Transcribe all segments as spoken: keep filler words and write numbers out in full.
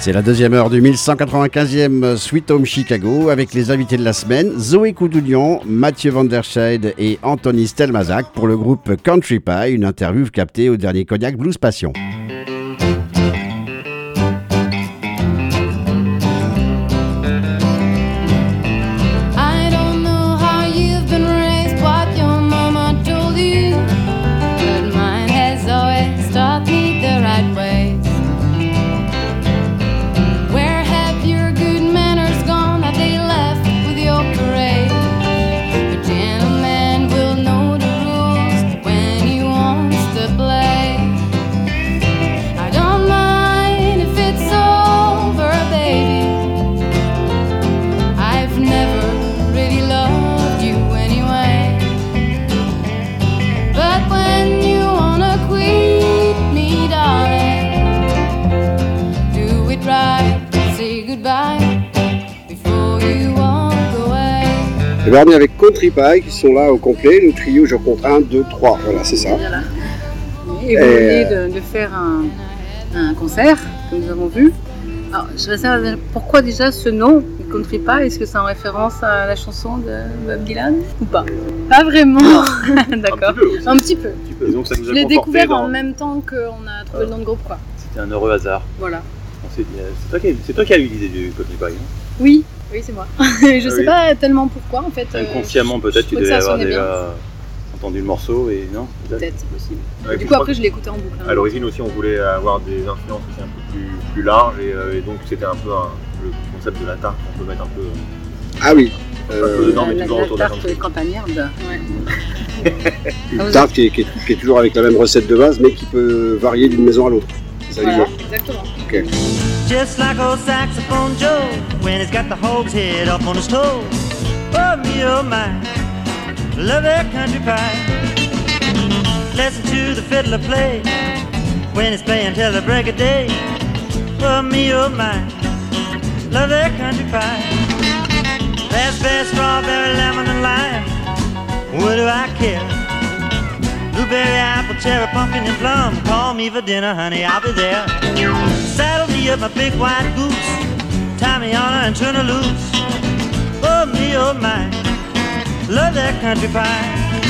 C'est la deuxième heure du mille cent quatre-vingt-quinzième Sweet Home Chicago avec les invités de la semaine, Zoé Coudounion, Mathieu Van Der Scheide et Anthony Stelmazak pour le groupe Country Pie, une interview captée au dernier Cognac Blues Passion. Et bien on est avec Country Pie qui sont là au complet, le trio je compte un, deux, trois, voilà c'est ça. Voilà. Et vous venez de, de faire un, un concert que nous avons vu. Alors je voudrais savoir pourquoi déjà ce nom, Country Pie, est-ce que c'est en référence à la chanson de Bob Dylan ou pas? Pas vraiment. D'accord. Un petit peu. Un petit peu. Et donc, ça nous a je l'ai découvert dans... en même temps qu'on a trouvé ah. le nom de groupe quoi. C'était un heureux hasard. Voilà. C'est, c'est, toi, qui, c'est toi qui as eu l'idée du Country Pie, hein? Oui. Oui, c'est moi. je ah, sais oui. pas tellement pourquoi en fait. Inconsciemment, euh, peut-être tu devais avoir déjà bien. entendu le morceau et non peut-être, peut-être c'est possible. Ouais, du coup, après, je l'ai écouté en boucle. Hein. À l'origine aussi, on voulait avoir des influences aussi un peu plus, plus larges et, euh, et donc c'était un peu un, le concept de la tarte qu'on peut mettre un peu. Ah oui. Un euh, peu dedans, mais la, toujours la autour tarte de la campagnarde. Ouais. Une tarte qui est, qui, est, qui est toujours avec la même recette de base, mais qui peut varier d'une maison à l'autre. C'est ça voilà, exactement. Ok. Just like old saxophone Joe, when he's got the hog's head up on his toe. Oh me, oh my, love that country pie. Listen to the fiddler play, when he's playing till the break of day. Oh me, oh my, love that country pie. Raspberry, strawberry, lemon and lime, what do I care? Blueberry, apple, cherry, pumpkin and plum. Call me for dinner, honey, I'll be there. Saddle me up my big white goose, tie me on her and turn her loose. Oh me, oh my, love that country pie.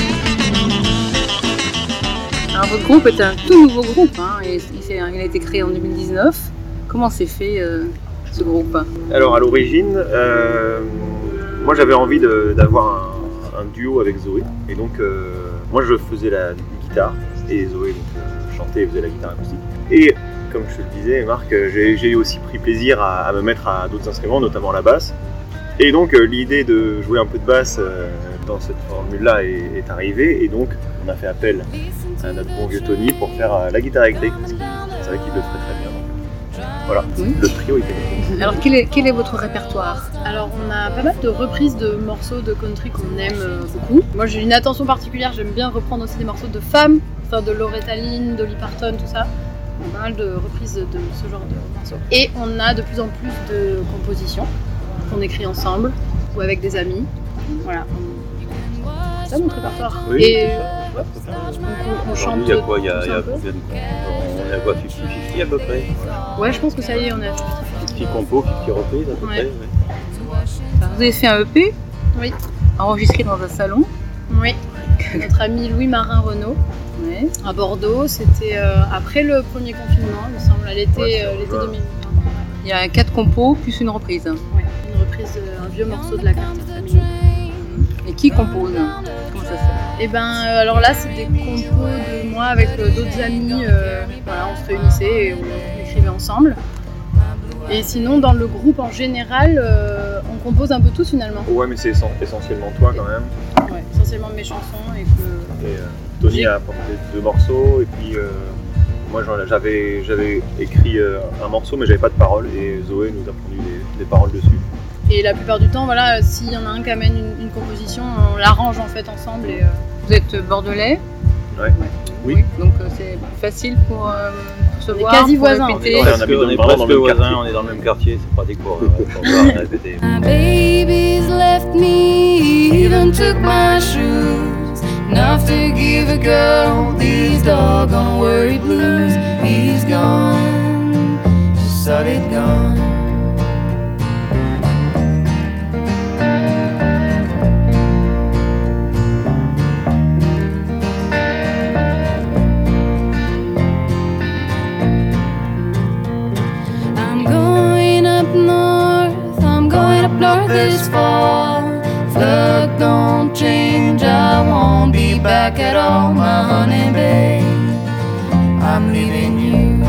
Alors votre groupe est un tout nouveau groupe, hein, et il a été créé en deux mille dix-neuf. Comment s'est fait euh, ce groupe? Alors à l'origine, euh, moi j'avais envie de, d'avoir un, un duo avec Zoé, et donc euh, moi je faisais la guitare et Zoé donc, euh, chantait et faisait la guitare acoustique. Et comme je te le disais, Marc, j'ai, j'ai aussi pris plaisir à, à me mettre à d'autres instruments, notamment la basse. Et donc euh, l'idée de jouer un peu de basse euh, dans cette formule-là est, est arrivée, et donc on a fait appel à notre bon vieux Tony pour faire euh, la guitare électrique, parce qu'il savait qu'il le ferait très bien. Donc, voilà, oui. Le trio était bon. Alors quel est, quel est votre répertoire? Alors on a pas mal de reprises de morceaux de country qu'on aime euh, beaucoup. Moi j'ai une attention particulière, j'aime bien reprendre aussi des morceaux de femmes, enfin de Loretta Lynn, Dolly Parton, tout ça. On a pas mal de reprises de ce genre de morceaux. Et on a de plus en plus de compositions qu'on écrit ensemble ou avec des amis. Voilà. C'est ça notre répertoire. Oui, et ouais, on, on chante. Il y a quoi? Il y a, il y a combien de On est à quoi, cinquante cinquante à peu près? Ouais, je pense que ça y est, on est à cinquante compos, cinquante reprises à peu ouais. près. Ouais. Vous avez fait un E P? Oui. Enregistré dans un salon? Oui. Notre ami Louis Marin Renaud. Ouais. À Bordeaux, c'était euh, après le premier confinement, il me semble, à l'été, ouais, euh, l'été deux mille vingt. Il y a quatre compos plus une reprise. Ouais. Une reprise d'un vieux morceau de la carte famille. Et qui compose? Comment ça se fait? Et ben euh, alors là, c'est des compos de moi avec euh, d'autres amis. Euh, voilà, on se réunissait et on écrivait ensemble. Et sinon, dans le groupe en général, euh, on compose un peu tous finalement. Ouais, mais c'est essentiellement toi quand même. Ouais, essentiellement mes chansons et que. Et, euh, Tony a apporté deux morceaux et puis euh, moi j'avais, j'avais écrit euh, un morceau mais j'avais pas de paroles et Zoé nous a pondu des, des paroles dessus. Et la plupart du temps, voilà, s'il y en a un qui amène une, une composition, on l'arrange en fait ensemble. Et, euh... Vous êtes bordelais? Ouais. Ouais. Oui. oui. Donc euh, c'est facile pour, euh, pour se les voir, quasi pour voisins. répéter. On, on, on, on est presque dans le même quartier. On est dans le même quartier, c'est pratique pour, pour voir et répéter. My baby's left me, even took my shoes. Enough to give a girl these doggone worry blues. He's gone, just solid gone. back at all, my honey babe. I'm leaving you.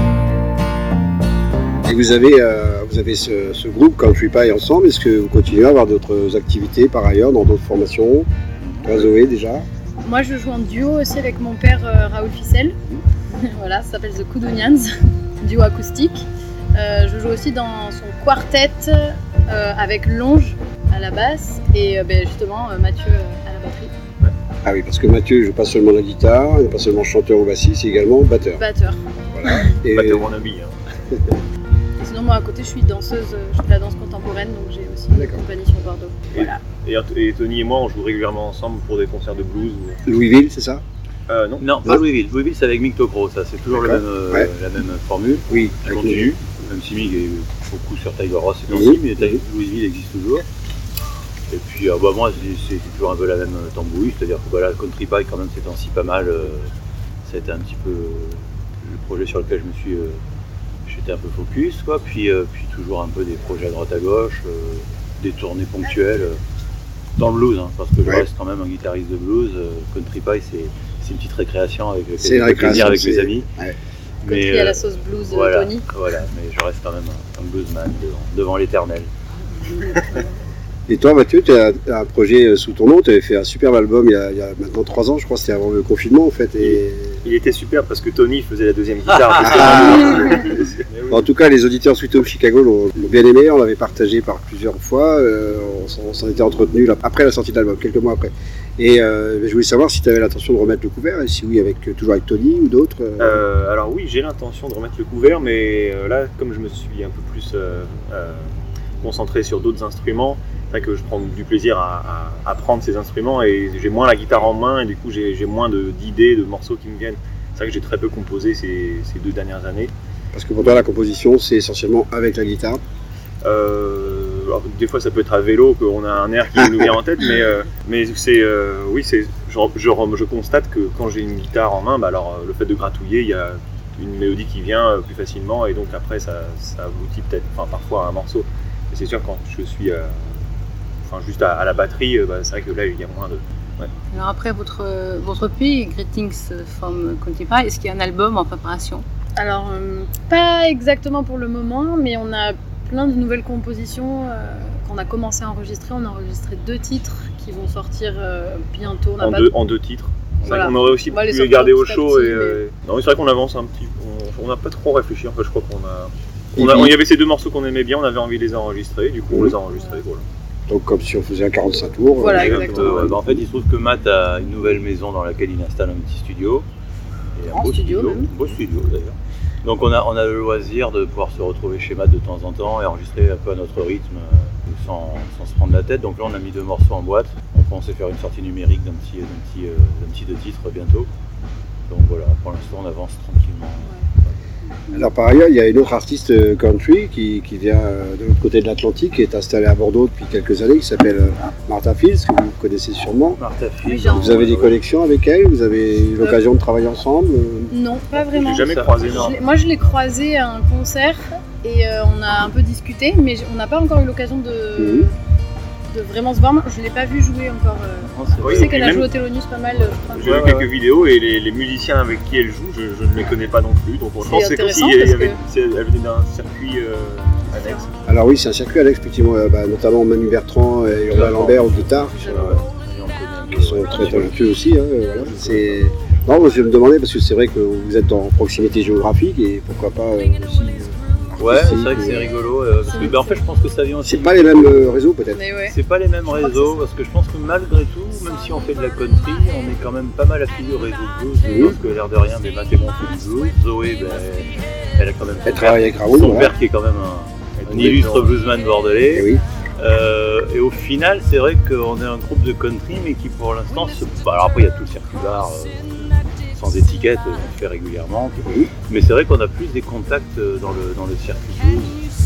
Et vous avez, euh, vous avez ce, ce groupe Country Pie ensemble. Est-ce que vous continuez à avoir d'autres activités par ailleurs dans d'autres formations? Toi, Zoé, déjà? Moi, je joue en duo aussi avec mon père euh, Raoul Ficel. Voilà, ça s'appelle The Coudonians, duo acoustique. Euh, je joue aussi dans son quartet euh, avec Longe à la basse et euh, ben, justement euh, Mathieu euh, à la batterie. Ah oui, parce que Mathieu ne joue pas seulement la guitare, il n'est pas seulement chanteur ou bassiste, c'est également batteur. Batteur. Voilà. Et Batteur mon ami. Hein. Et sinon, moi à côté, je suis danseuse, je fais de la danse contemporaine, donc j'ai aussi une D'accord. compagnie sur Bordeaux. Voilà. Et, et Tony et moi, on joue régulièrement ensemble pour des concerts de blues. Ou... Louisville, c'est ça? Euh, non. Non, pas Louisville. Louisville, c'est avec Mick Tocro, ça. C'est toujours le D'accord. même, euh, Ouais. la même formule. Oui, Qui avec continue. Même si Mick est beaucoup sur Tiger Ross et Oui. aussi, mais Tiger- Louisville existe toujours. Et puis, euh, bah, moi, c'est, c'est toujours un peu la même tambouille, c'est-à-dire que voilà, Country Pie, quand même, ces temps-ci pas mal. Euh, ça a été un petit peu euh, le projet sur lequel je me suis. Euh, j'étais un peu focus, quoi. Puis, euh, puis toujours un peu des projets à droite à gauche, euh, des tournées ponctuelles. Euh, dans le blues, hein, parce que je Ouais. reste quand même un guitariste de blues. Euh, Country Pie, c'est, c'est une petite récréation avec laquelle C'est une je fais plaisir récréation, avec c'est- mes amis. ouais. Country Mais, à euh, la sauce blues euh, voilà, Tony. voilà, mais je reste quand même un, un bluesman devant, devant l'éternel. Et toi, Mathieu, tu as un projet sous ton nom, tu avais fait un superbe album il y a, il y a maintenant trois ans, je crois, c'était avant le confinement en fait. Et... Il était super parce que Tony faisait la deuxième guitare. Ah. En tout cas, les auditeurs Sweet Home Chicago l'ont l'ont bien aimé, on l'avait partagé par plusieurs fois, euh, on s'en- on s'en était entretenu là, après la sortie de l'album, quelques mois après. Et euh, je voulais savoir si tu avais l'intention de remettre le couvert, et si oui, avec, toujours avec Tony ou d'autres. euh. Euh, alors oui, j'ai l'intention de remettre le couvert, mais euh, là, comme je me suis un peu plus euh, euh, concentré sur d'autres instruments, c'est vrai que je prends du plaisir à, à apprendre ces instruments et j'ai moins la guitare en main et du coup j'ai j'ai moins de- d'idées, de, morceaux qui me viennent. C'est vrai que j'ai très peu composé ces, ces deux dernières années. Parce que pour toi, la composition, c'est essentiellement avec la guitare. Euh, alors, des fois ça peut être à vélo qu'on a un air qui nous vient en tête, mais, euh, mais c'est euh, oui, c'est je, je, je constate que quand j'ai une guitare en main, bah alors le fait de gratouiller, il y a une mélodie qui vient euh, plus facilement et donc après ça, ça aboutit peut-être, enfin parfois à un morceau. Mais c'est sûr quand je suis euh, enfin juste à, à la batterie, euh, bah, c'est vrai que là il y a moins de. Ouais. Alors après votre, votre E P, Greetings from Country Pie, est-ce qu'il y a un album en préparation? Alors, euh, pas exactement pour le moment, mais on a plein de nouvelles compositions euh, qu'on a commencé à enregistrer. On a enregistré deux titres qui vont sortir euh, bientôt. On a En, pas deux, en deux titres. C'est vrai Voilà. qu'on aurait aussi On va les pu les sortir garder au petit à chaud. petit, Et, euh, Non, mais c'est vrai qu'on avance un petit On n'a pas trop réfléchi. En fait, je crois qu'on a. On Et a puis- il y avait ces deux morceaux qu'on aimait bien, on avait envie de les enregistrer. Du coup, on les a enregistrés. Voilà. Donc comme si on faisait un quarante-cinq tours. Voilà, euh, exactement. Euh, ouais, bah, en fait, il se trouve que Matt a une nouvelle maison dans laquelle il installe un petit studio. Et un Grand beau studio, même. beau studio d'ailleurs. Donc on a, on a le loisir de pouvoir se retrouver chez Matt de temps en temps et enregistrer un peu à notre rythme euh, sans, sans se prendre la tête. Donc là on a mis deux morceaux en boîte. On pensait faire une sortie numérique d'un petit, d'un petit, euh, d'un petit deux titres bientôt. Donc voilà, pour l'instant on avance tranquillement. Alors par ailleurs, il y a une autre artiste euh, country qui, qui vient euh, de l'autre côté de l'Atlantique, qui est installée à Bordeaux depuis quelques années, qui s'appelle euh, Martha Fields, que vous connaissez sûrement. Martha Oui, Fields. j'ai Vous avez des connexions avec elle? Vous avez eu l'occasion de travailler ensemble? euh Non, pas vraiment. J'ai jamais Ça, croisé. c'est non. Je l'ai- Moi, je l'ai croisé à un concert et euh, on a un peu discuté, mais j- on n'a pas encore eu l'occasion de, Mhm. de vraiment se voir. Moi, je ne l'ai pas vu jouer encore. euh. Non, c'est Je vrai. sais et qu'elle a même- joué au Thelonious pas mal. euh, je crois. J'ai Ouais, vu ouais, quelques ouais. vidéos et les, les musiciens avec qui elle joue, je, je ne les connais pas non plus. Donc je C'est pense que c'est comme si intéressant elle, parce avait, que- si elle venait d'un circuit euh, annexe. Alors oui, c'est un circuit Alex, effectivement, euh, bah, notamment Manu Bertrand et Urbain Lambert aux guitares, qui sont, Ouais, ouais. Et on connaît un peu, qui sont ouais. très talentueux aussi. Hein, euh, voilà. C'est... Non, moi, je me demandais, parce que c'est vrai que vous êtes en proximité géographique, et pourquoi pas euh, aussi... euh, Ouais, c'est artistique, vrai que euh, c'est rigolo. euh, parce que, bah, en fait, je pense que ça vient aussi. C'est pas les mêmes euh, réseaux, peut-être? Mais ouais. C'est pas les mêmes crois que réseaux c'est parce que je pense que malgré tout, même si on fait de la country, on est quand même pas mal affilié au réseau blues. Mhm. Parce que l'air de rien, mais Matt et moi on fait du blues. Zoé, ben, elle a quand même son Elle père, travaille avec Raoul, son voilà. père qui est quand même un, un illustre bluesman bordelais. Eh oui. Euh, et au final, c'est vrai qu'on est un groupe de country, mais qui pour l'instant se. Bah, alors après, il y a tout le circuit bar. Euh, sans étiquette, on le fait régulièrement. Oui. Mais c'est vrai qu'on a plus des contacts euh, dans le, dans le circuit blues.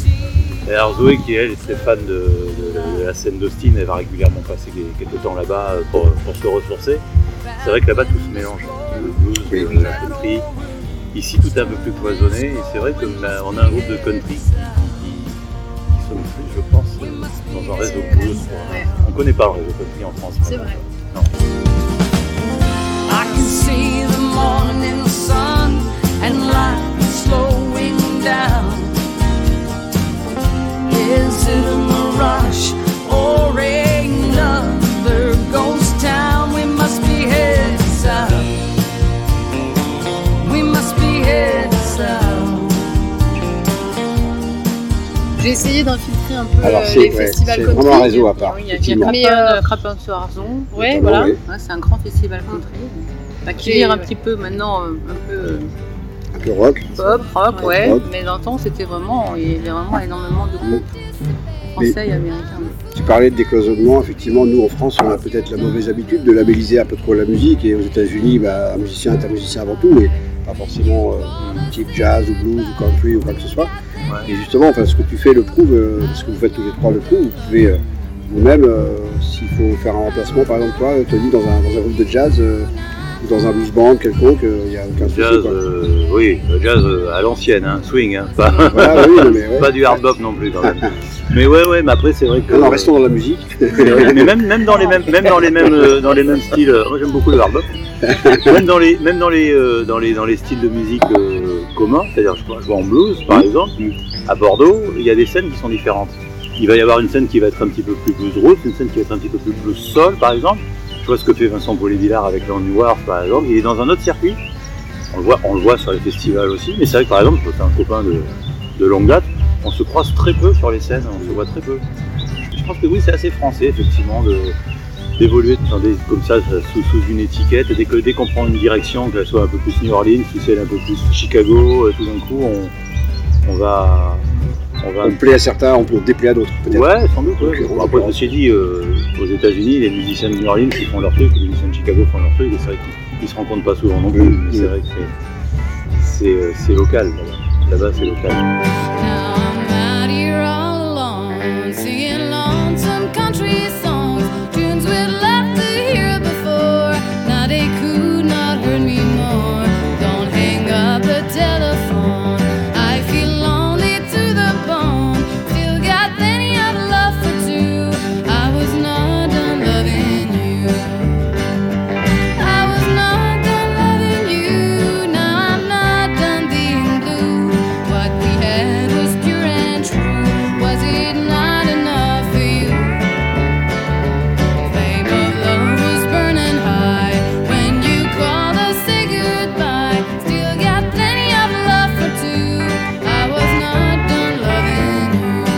Et alors Zoé, qui elle est très fan de, de- de la scène d'Austin, elle va régulièrement passer quelques temps là-bas euh, pour, pour se ressourcer. C'est vrai que là-bas tout se mélange, le blues, Oui, le- oui. la country. Ici tout est un peu plus cloisonné et c'est vrai qu'on a, on a un groupe de country qui, qui, qui sommes plus, je pense, euh, dans un réseau blues. Ouais. On ne connaît pas le réseau country en France. C'est maintenant. vrai. Non. I essayé d'infiltrer un peu Alors, euh, c'est- les ouais, festivals c'est country. vraiment un réseau à part, Oui, il y a, il y a effectivement. Mais, Crapen, euh, euh, Crapen sur Arzon. Ouais, Notamment, voilà. oui. Ouais, c'est un grand festival country. Bah, qui J'ai- vire un ouais. petit peu maintenant, euh, un peu euh, Un peu rock. pop, rock, ouais. Rock. Mais dans le temps, c'était vraiment, il y avait vraiment énormément de groupes français et américains. Tu parlais de décloisonnement, effectivement, nous en France, on a peut-être la mauvaise habitude de labelliser un peu trop la musique, et aux États-Unis, bah, un musicien est un musicien avant tout, mais pas forcément euh, type jazz ou blues ou country ou quoi que ce soit. Ouais. Et justement, enfin, ce que tu fais le prouve, euh, ce que vous faites tous les trois le prouve. Vous pouvez euh, vous-même, euh, s'il faut faire un remplacement, par exemple, toi, Tony, dans un, dans un groupe de jazz euh, ou dans un blues band quelconque, il n'y a aucun souci. Jazz, quoi. euh, oui, le jazz euh, à l'ancienne, hein, swing, hein, pas, Voilà, oui, non, mais ouais. pas du hard bop non plus quand même. Mais ouais, ouais, mais après c'est vrai que. Non, non, restons dans la musique. mais même, même dans les mêmes, même dans les mêmes, euh, dans les mêmes styles. euh, moi j'aime beaucoup le hard bop. Même dans les, même dans les, euh, dans les, dans les styles de musique euh, communs, c'est-à-dire je vois, je vois en blues par exemple, à Bordeaux, il y a des scènes qui sont différentes. Il va y avoir une scène qui va être un petit peu plus blues roots, une scène qui va être un petit peu plus blues soul par exemple. Je vois ce que fait Vincent Paulé-Villard avec Land New Wharf par exemple. Il est dans un autre circuit. On le voit, on le voit sur les festivals aussi. Mais c'est vrai que par exemple, c'est un copain de, de longue date. On se croise très peu sur les scènes, on se voit très peu. Je pense que oui, c'est assez français effectivement de, d'évoluer dans des, comme ça sous, sous une étiquette. Dès, que, dès qu'on prend une direction, qu'elle soit un peu plus New Orleans, ou celle un peu plus Chicago, tout d'un coup on, on va... On va On plaît à certains, on peut déplaire à d'autres, peut-être. Ouais, sans doute. Ouais. Donc, Bon, après, ceci dit, euh, aux États-Unis, les musiciens de New Orleans ils font leur truc, les musiciens de Chicago font leur truc, et c'est vrai qu'ils ils se rencontrent pas souvent non plus, Mmh. mais c'est vrai que c'est, c'est, euh, c'est local. Là-bas, là-bas c'est local. Now I'm out here all alone, singing lonesome country songs, tunes we'd love to hear before. Now they could not hurt me more. Don't hang up the telephone. I feel lonely to the bone. Still got plenty of love for two. I was not done loving you. I was not done loving you. Now I'm not done being blue. What we had was pure and true. Was it not enough for you? Flame of love was burning high when you called to say goodbye. Still got plenty of love for two. I was not done loving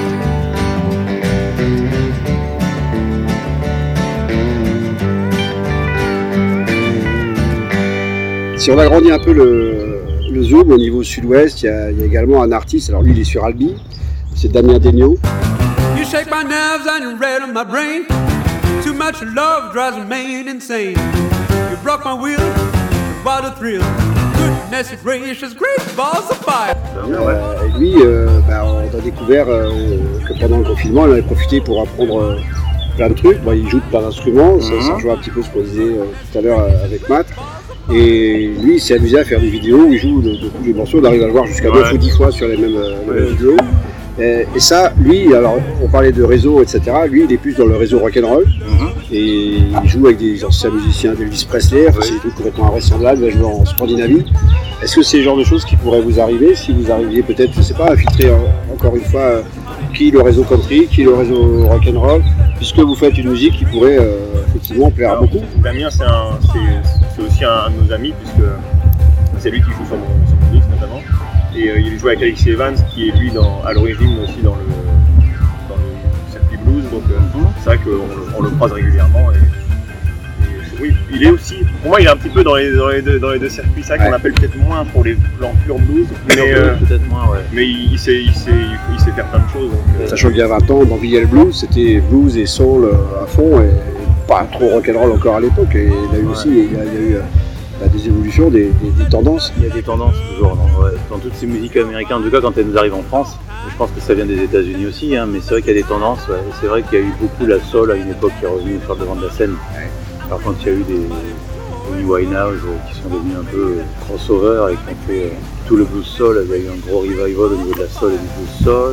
Si on agrandit un peu le, le zoom au niveau sud-ouest, il y, a, il y a également un artiste, alors lui il est sur Albi, c'est Damien Degnaud. You shake my nerves and you rattle my brain. Too much love drives a man insane. You broke my will, what a thrill. Goodness gracious, great balls of fire. Euh, et lui, euh, bah, on a découvert euh, que pendant le confinement, il avait profité pour apprendre euh, plein de trucs. Bon, il joue de plein d'instruments, ça, ça rejoint un petit peu ce qu'on disait euh, tout à l'heure euh, avec Matt. Et lui, il s'est amusé à faire des vidéos où il joue de, de tous les morceaux, on arrive à le voir jusqu'à neuf Ouais. ou dix fois sur les mêmes, euh, les Ouais. mêmes vidéos. Et, et ça, lui, alors on parlait de réseau, et cetera. Lui, il est plus dans le réseau rock'n'roll. Mm-hmm. Et il joue avec des anciens musiciens d'Elvis Presley, enfin, Oui. c'est des trucs complètement invraisemblables, il va jouer en Scandinavie. Est-ce que c'est le genre de choses qui pourraient vous arriver si vous arriviez peut-être, je sais pas, à filtrer euh, encore une fois euh, qui le réseau country, qui le réseau rock'n'roll, puisque vous faites une musique qui pourrait euh, effectivement plaire à Alors, beaucoup. Damien, c'est, un, c'est, c'est aussi un, un de nos amis, puisque c'est lui qui joue sur mon, sur mon disque notamment. Et euh, il joue avec Alexis Evans, qui est lui dans, à l'origine aussi dans le, dans le circuit blues. Donc euh, c'est vrai qu'on le- on le croise régulièrement. Et, et oui, il est aussi, pour moi, il est un petit peu dans les, dans les, deux, dans les deux circuits. C'est vrai qu'on Ouais. appelle peut-être moins pour les plans pur blues, mais, Mais euh, peut-être moins, ouais. mais il, il, sait, il, sait, il sait faire plein de choses. Donc, euh, Sachant qu'il y a vingt ans, dans V L Blues, c'était blues et soul euh, à fond, et pas trop rock'n'roll encore à l'époque. Et il y a eu aussi il y a, il y a eu, euh, bah, des évolutions, des, des, des tendances. Il y a des tendances toujours dans, ouais, dans toutes ces musiques américaines, en tout cas quand elles nous arrivent en France. Je pense que ça vient des États-Unis aussi, hein, mais c'est vrai qu'il y a des tendances. Ouais. Et c'est vrai qu'il y a eu beaucoup la soul à une époque qui est revenue sur le devant de la scène. Alors quand il y a eu des Amy Winehouse euh, qui sont devenus un peu euh, crossover et qui ont fait euh, tout le blues soul, il y a eu un gros revival au niveau de la soul et du blues soul.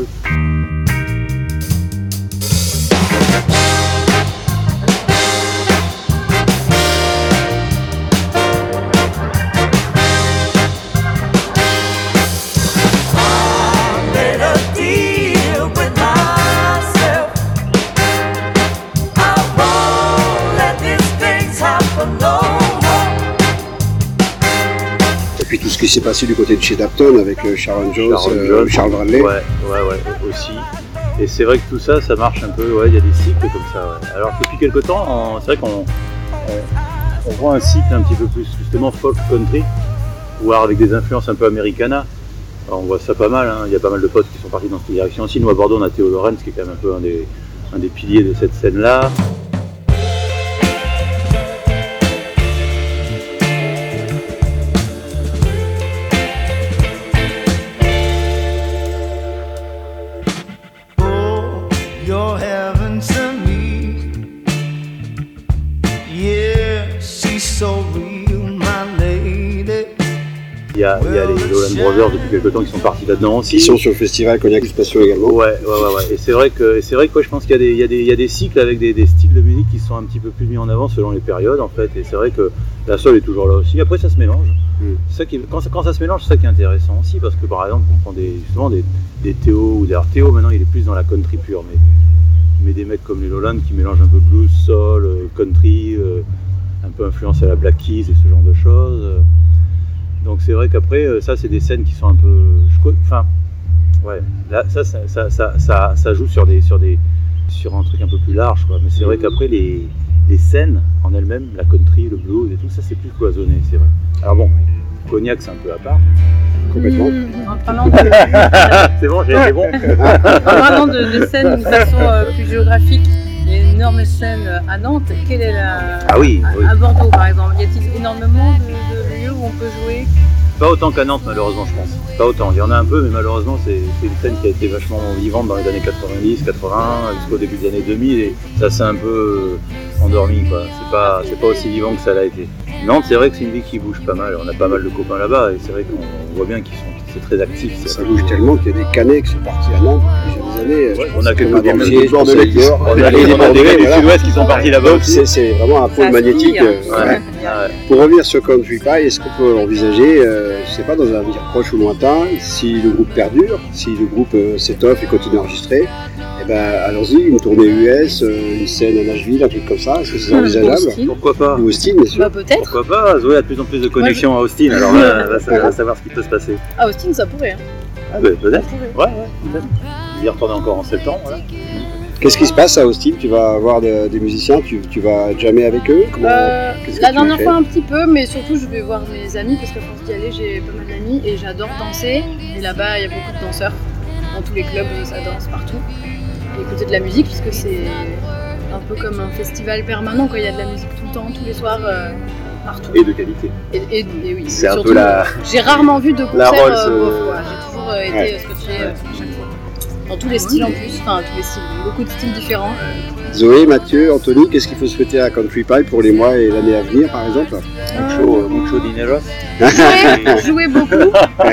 made a deal with myself. I won't let these things happen no more. Et puis tout ce qui s'est passé du côté de chez Dapton avec euh, Sharon Jones, Sharon euh, Jones. Charles Bradley. Ouais, ouais, ouais, aussi. Et c'est vrai que tout ça, ça marche un peu, ouais, il y a des cycles comme ça. Ouais. Alors depuis quelque temps, on, c'est vrai qu'on on, on voit un cycle un petit peu plus justement folk country, voire avec des influences un peu americana. Alors, on voit ça pas mal, hein. Il y a pas mal de potes qui sont partis dans cette direction aussi. Nous à Bordeaux, on a Théo Lorenz qui est quand même un peu un des, un des piliers de cette scène-là. Il y a, il y a les Lowland Brothers depuis quelques temps qui sont partis là-dedans aussi. Ils sont sur le festival Cognac Passion également. Ouais, ouais, ouais, ouais. Et c'est vrai que, c'est vrai que ouais, je pense qu'il y a des, il y a des, il y a des cycles avec des, des styles de musique qui sont un petit peu plus mis en avant selon les périodes en fait. Et c'est vrai que la soul est toujours là aussi. Après ça se mélange. Mm. C'est ça qui, quand, ça, quand ça se mélange, c'est ça qui est intéressant aussi parce que par exemple on prend des, justement des, des Théo ou des alors Théo maintenant il est plus dans la country pure, mais, mais des mecs comme les Lowland qui mélangent un peu blues, soul, country, euh, un peu influence à la Black Keys et ce genre de choses. Donc c'est vrai qu'après, ça c'est des scènes qui sont un peu... Enfin, ouais, là ça ça, ça, ça, ça, ça joue sur, des, sur, des, sur un truc un peu plus large, quoi. Mais c'est vrai qu'après, les, les scènes en elles-mêmes, la country, le blues et tout ça, c'est plus cloisonné, c'est vrai. Alors bon, Cognac c'est un peu à part. Complètement. Mmh, en parlant de... c'est bon, j'ai été bon. En parlant de, de scènes d'une façon euh, plus géographique, il y a une énorme scène à Nantes. Quelle est la... Ah oui, à, oui. à Bordeaux par exemple, y a-t-il énormément de, de lieux où on peut jouer? Pas autant qu'à Nantes malheureusement je pense. Pas autant, il y en a un peu mais malheureusement c'est, c'est une scène qui a été vachement vivante dans les années quatre-vingt-dix, quatre-vingts jusqu'au début des années deux mille et ça s'est un peu endormi quoi. C'est pas, c'est pas aussi vivant que ça l'a été. Nantes c'est vrai que c'est une ville qui bouge pas mal, on a pas mal de copains là-bas et c'est vrai qu'on voit bien qu'ils sont c'est très actif. C'est ça bouge tellement qu'il y a des Canets qui sont partis à Nantes plusieurs années. Ouais, on a quelques des des Bordelais qui sont on a des Bordelais du sud-ouest qui sont partis là-bas aussi. C'est, c'est vraiment un pôle magnétique. Hein. Ouais. Ouais. Ouais. Pour revenir sur Country Pie, est-ce qu'on peut envisager, euh, je sais pas, dans un avenir proche ou lointain, si le groupe perdure, si le groupe euh, s'étoffe et continue à enregistrer, eh ben, allons-y, une tournée U S, euh, une scène à Nashville, un truc comme ça, est-ce que c'est envisageable? Pourquoi pas? Ou Austin, bien sûr. Bah peut-être. Pourquoi pas? Zoé a de plus en plus de connexions Moi, je... à Austin, alors là, là ça va savoir ce qui peut se passer. À Austin, ça pourrait. Hein. Ah bah, peut-être. Ouais, ouais, peut-être. Il y retourner encore en septembre, voilà. Qu'est-ce qui se passe à Austin? Tu vas avoir de, des musiciens, tu, tu vas jammer avec eux? Comment, euh, La dernière fois un petit peu, mais surtout je vais voir mes amis parce qu'à force d'y aller j'ai pas mal d'amis et j'adore danser. Et là-bas il y a beaucoup de danseurs, dans tous les clubs ça danse partout. Et écouter de la musique puisque c'est un peu comme un festival permanent quand il y a de la musique tout le temps, tous les soirs. Euh, Partout. Et de qualité. Et, et, et oui, c'est surtout, un peu la. J'ai rarement vu de concert Rolls, euh, bof, quoi. J'ai toujours euh, été ouais. scotché ouais. euh, chaque fois. Dans tous les styles en plus, enfin tous les styles, beaucoup de styles différents. Zoé, Mathieu, Anthony, qu'est-ce qu'il faut souhaiter à Country Pie pour les mois et l'année à venir par exemple? Mucho, euh, mucho dinero. Jouer, jouer beaucoup,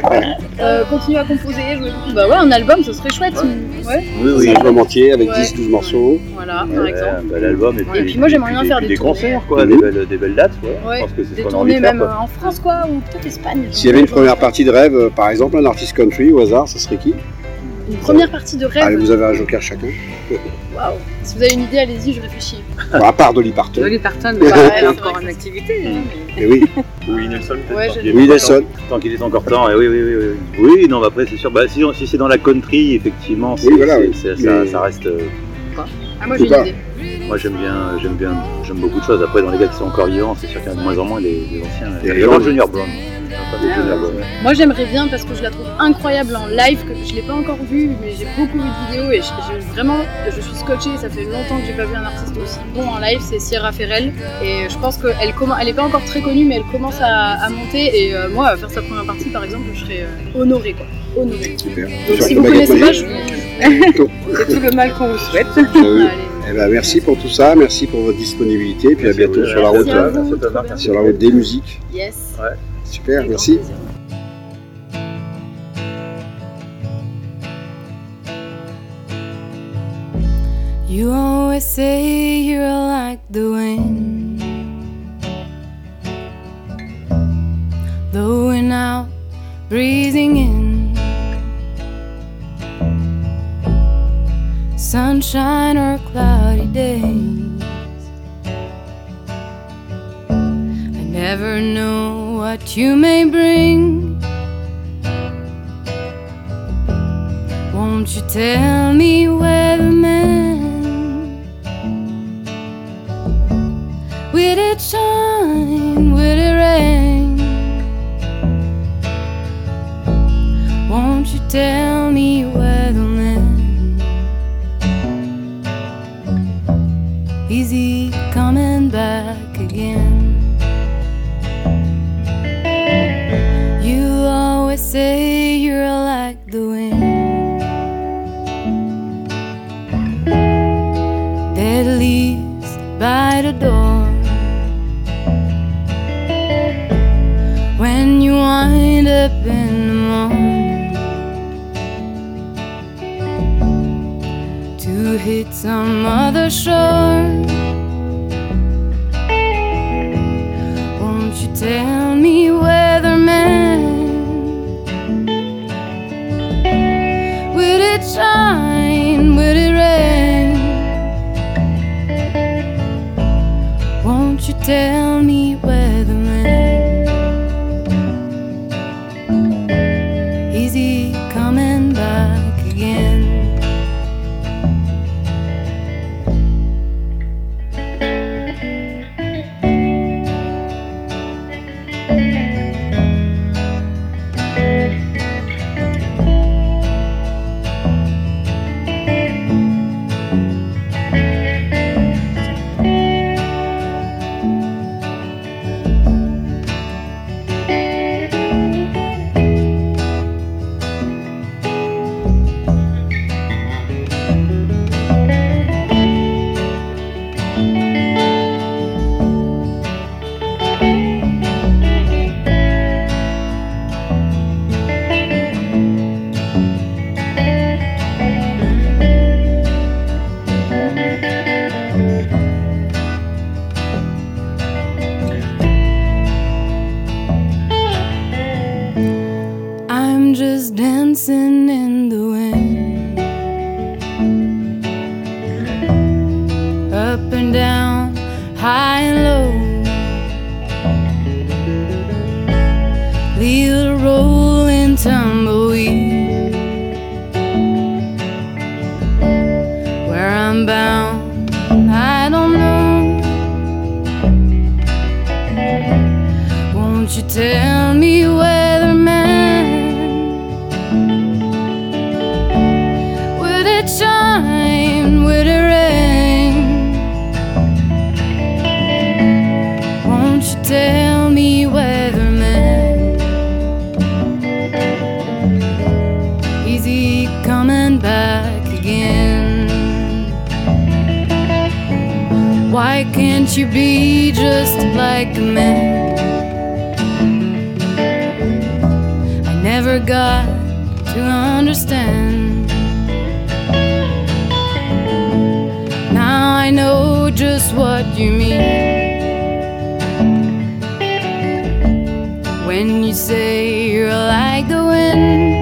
euh, continuer à composer, jouer beaucoup. Bah ouais, un album, ce serait chouette. Ouais. Oui, oui. Un album entier avec ouais. dix douze morceaux. Voilà, ouais, par exemple. Bah, l'album et puis, et puis moi j'aimerais bien des, faire des, des concerts, quoi, mmh. des, belles, des belles dates. Ouais. Ouais, je pense que c'est des ce qu'on a envie de tournées faire, même quoi. en France quoi, ou peut-être Espagne. S'il y avait une première partie de rêve, euh, par exemple un artiste country au hasard, ça serait qui? Une première partie de rêve. Allez, vous avez un joker chacun. Waouh. Si vous avez une idée, allez-y, je réfléchis. Bon, à part Dolly Parton. Dolly Parton, bah, elle est encore en activité. Hein, mais... Et oui. Oui, Nelson peut-être. Ouais, je... Oui, Nelson. Tant qu'il est encore temps, et oui, oui, oui, oui. Oui, non, bah après c'est sûr. Bah, si, si c'est dans la country, effectivement, c'est, oui, voilà, c'est, oui. c'est, mais... ça, ça reste. Euh... Ah, moi j'ai une idée. Moi j'aime bien, j'aime bien, j'aime beaucoup de choses. Après, dans les gars qui sont encore vivants, c'est sûr qu'il y a de moins en moins les, les anciens. Et il y a le Junior Brown. Ah, ouais. Moi j'aimerais bien parce que je la trouve incroyable en live, que je l'ai pas encore vue, mais j'ai beaucoup vu de vidéos et je, je, vraiment je suis scotchée, ça fait longtemps que j'ai pas vu un artiste aussi bon en live, c'est Sierra Ferrell et je pense qu'elle comm- elle est pas encore très connue mais elle commence à, à monter et euh, moi faire sa première partie par exemple je serais euh, honorée quoi, honorée. Super. Donc si vous connaissez pas, je... c'est tout le mal qu'on vous souhaite. Oui. Eh ben, merci pour tout ça, merci pour votre disponibilité et puis merci à bientôt sur la route, à vous, sur la route des musiques. Yes. Ouais. Super, merci. You always say you're like the wind, blowing out, breathing in, sunshine or cloudy days. I never know what you may bring. Won't you tell me where say you're like the wind that leaves by the door when you wind up in the morning to hit some other shore. Won't you tell me, weatherman, would it shine, would it rain? Won't you tell me, weatherman, is he coming back again? I'm just dancing in the wind, up and down, high and low, little rolling tumbleweed, where I'm bound, I don't know. Won't you tell me, weatherman, would it shine, would it rain? Won't you tell me, weatherman, is he coming back again? Why can't you be just like a man? I never got to understand. Now I know just what you mean when you say you're like the wind.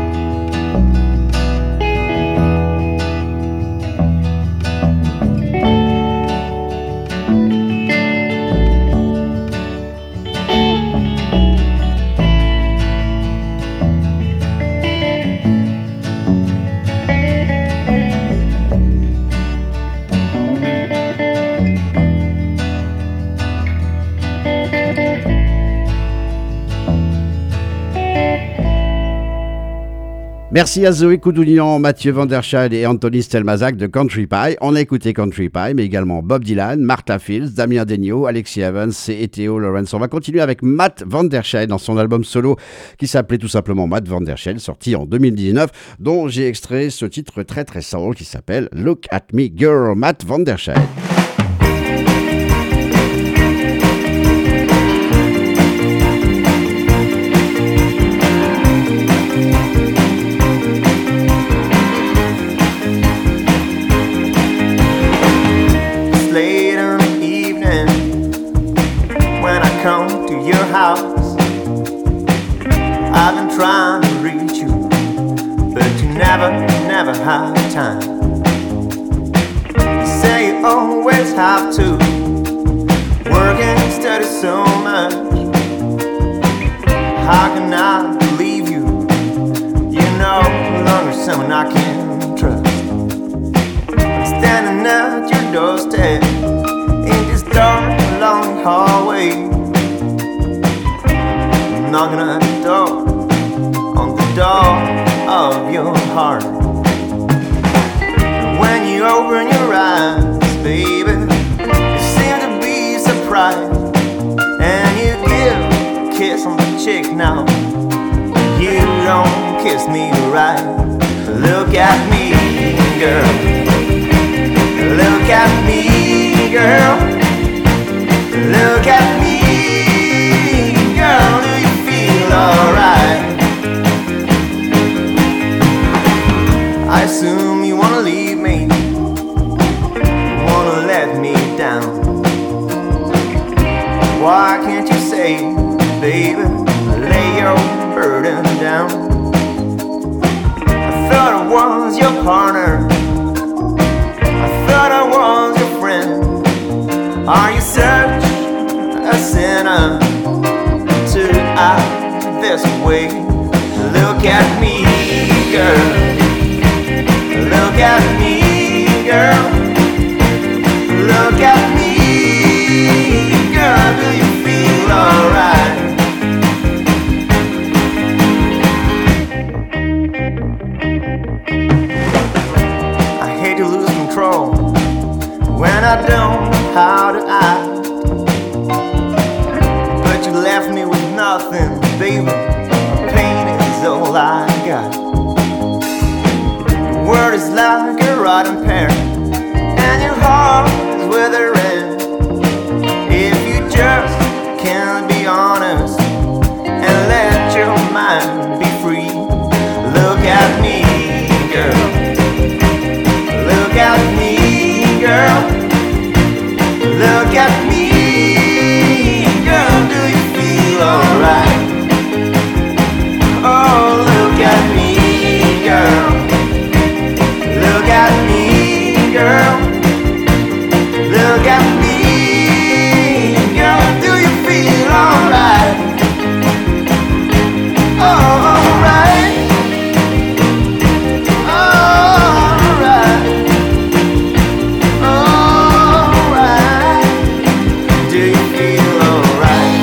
Merci à Zoé Koudounian, Mathieu Van Der Scheid et Anthony Stelmazak de Country Pie. On a écouté Country Pie, mais également Bob Dylan, Martha Fields, Damien Degnaud, Alexis Evans et Theo Lawrence. On va continuer avec Matt Van Der Scheid dans son album solo qui s'appelait tout simplement Matt Van Der Scheid, sorti en deux mille dix-neuf, dont j'ai extrait ce titre très très soul qui s'appelle Look at Me Girl, Matt Van Der Scheid. House. I've been trying to reach you, but you never, never have time. You say you always have to work and study so much. How can I believe you? You're no longer someone I can trust. I'm standing at your doorstep in this dark, lonely hallway, knocking at the door, on the door of your heart. And when you open your eyes, baby, you seem to be surprised, and you give a kiss on the cheek now. You don't kiss me right. Look at me, girl. Look at me, girl. Look at me, girl. Do you feel alright? I assume you wanna leave me, you wanna let me down. Why can't you say, baby, lay your burden down? I thought I was your partner, I thought I was your friend. Are you such a sinner to act this way? Look at me, girl. Look at me, girl. Look at me, girl. Do you feel alright? I hate to lose control when I don't know how to act, but you left me with nothing, baby. Pain is all I got. Your word is like a rotten pear, and your heart is withering. If you just can't be honest and let your mind be free, look at me, girl. Look at me, girl. Look at me, girl. Do you feel alright? Oh, look at me, girl. Look at me, girl. Look at me, girl. Do you feel alright? Oh, alright. Alright. Alright. Do you feel alright?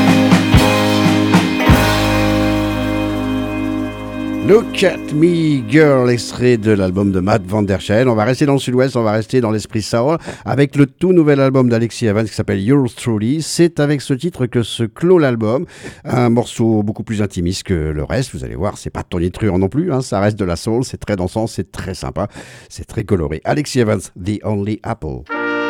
Look at Me Girl, extrait de l'album de Matt Van Der Schelde. On va rester dans le sud-ouest, on va rester dans l'esprit soul avec le tout nouvel album d'Alexis Evans qui s'appelle Yours Truly. C'est avec ce titre que se clôt l'album. Un morceau beaucoup plus intimiste que le reste. Vous allez voir, c'est pas tonitruant non plus, hein. Ça reste de la soul, c'est très dansant, c'est très sympa, c'est très coloré. Alexis Evans, The Only Apple.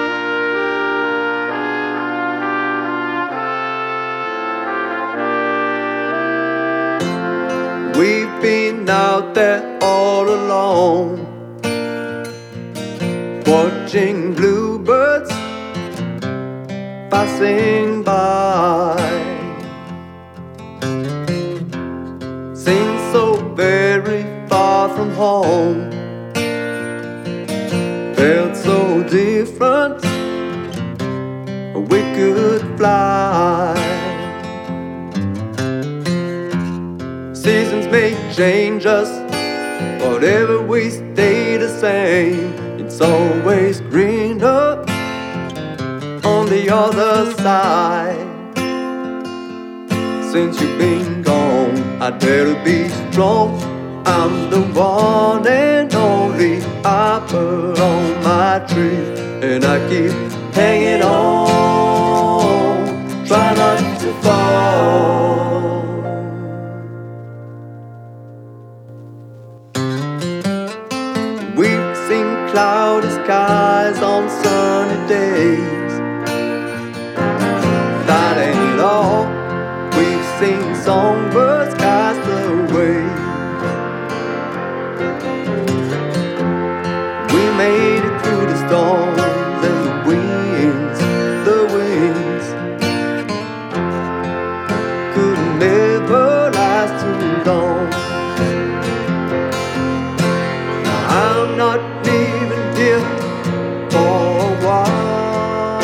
We've been out there all alone, watching bluebirds passing by. Seems so very far from home, felt so different, we could fly. Seasons may change us, whatever we stay the same. It's always greener on the other side. Since you've been gone, I'd better be strong. I'm the one and only apple on my tree, and I keep hanging on, try not to fall. We've seen cloudy skies on sunny days. That ain't all. We've seen songbirds cast away. We made it through the storms and the winds, the winds could never last too long. I'm not leaving here for a while.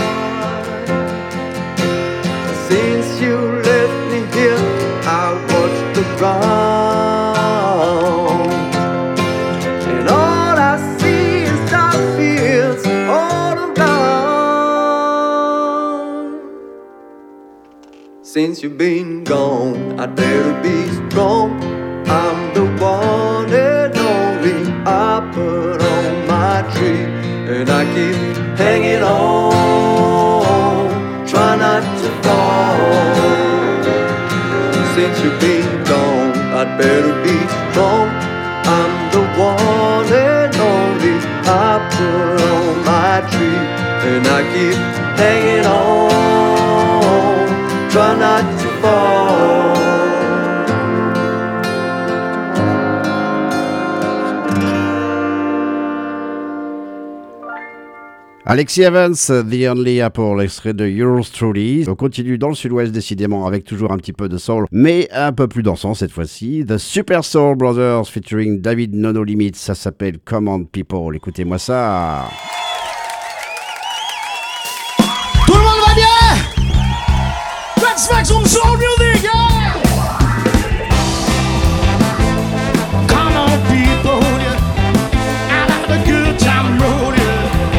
Since you left me here, I watched the ground, and all I see is dark fields all around. Since you've been gone, I'd better be strong. I'm the one and only apple on my tree, and I keep hanging on, try not to fall. Since you've been gone, I'd better be strong. I'm the one and only apple on my tree, and I keep hanging on, try not to fall. Alexis Evans, The Only Apple, extrait de Yours Truly. On continue dans le sud-ouest décidément avec toujours un petit peu de soul, mais un peu plus dansant cette fois-ci. The Super Soul Brothers featuring David No No Limit, ça s'appelle Come On People. Écoutez-moi ça. Tout le monde va bien? Let's make some soul music, yeah! Come on people, yeah. I like the good time road, yeah.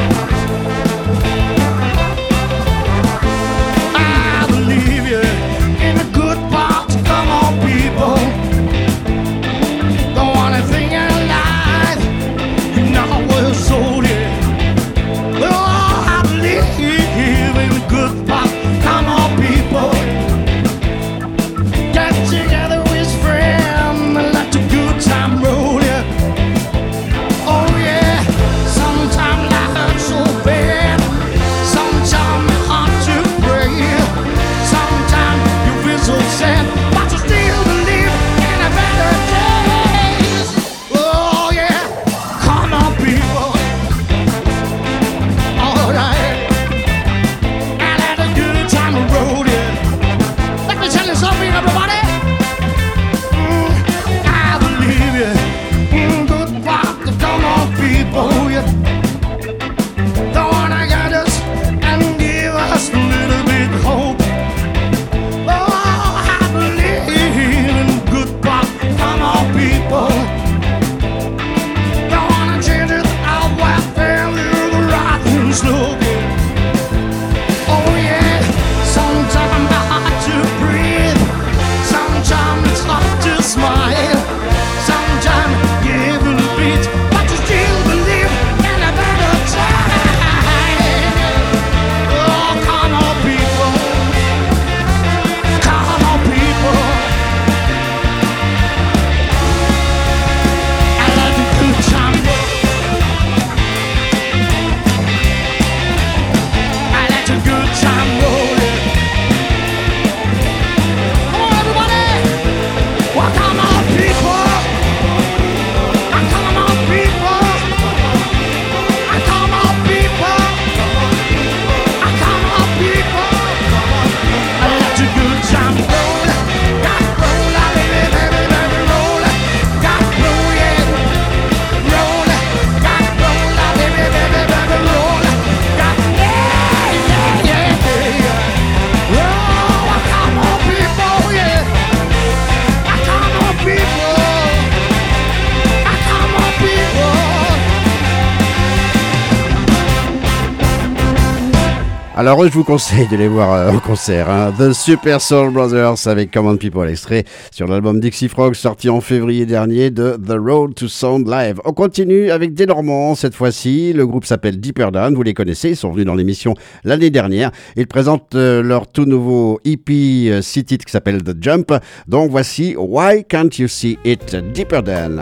Alors eux, je vous conseille de les voir euh, en concert. Hein. The Super Soul Brothers avec Come On People, extrait sur l'album Dixie Frog sorti en février dernier de The Road to Sound Live. On continue avec des Normands cette fois-ci. Le groupe s'appelle Deeper Down, vous les connaissez, ils sont venus dans l'émission l'année dernière. Ils présentent euh, leur tout nouveau E P euh, six titres qui s'appelle The Jump. Donc voici Why Can't You See It, Deeper Down.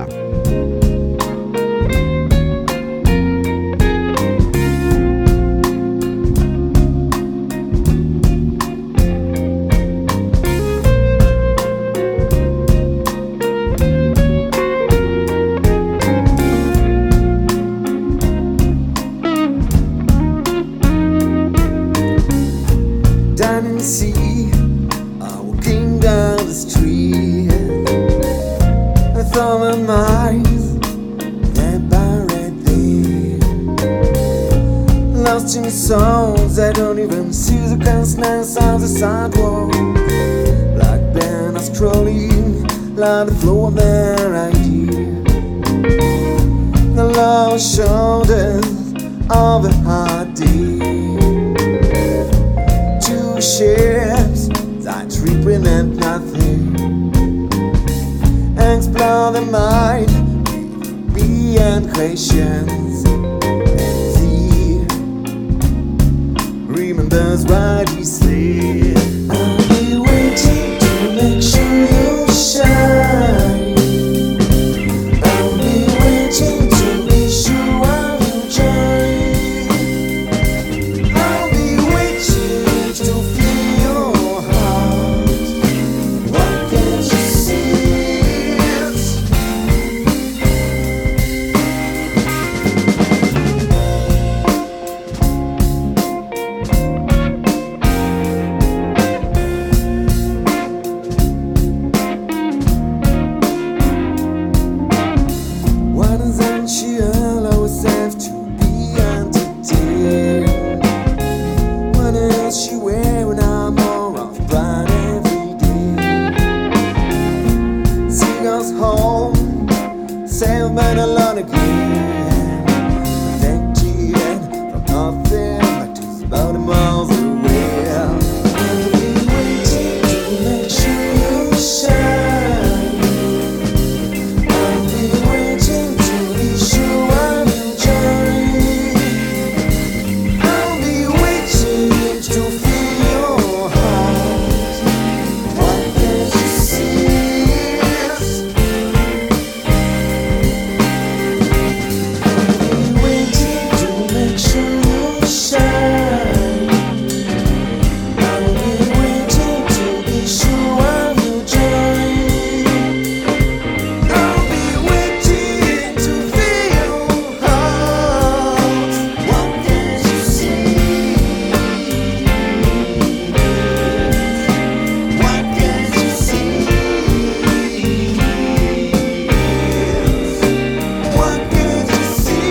See, I'm walking down the street. I thought my mind that bar right there, lost in songs. I don't even see the consonants on the sidewalk. Black banners strolling, like the flow of their idea. The low shoulders of a hard day. Ships that represent nothing, explore the mind beyond questions. See, remembers what he said. I'll be waiting to make sure you shine. and alone again. Connected from nothing back to about a mile away. I'll be waiting to make sure you shine. I'll be waiting to be sure I'm enjoying. I'll be waiting to feel your heart. What can't you see? Waiting to make sure you shine. I'll be waiting to be sure I'm enjoying. I'll be waiting to feel your heart. What can't you see? What can't you see? What can't you see?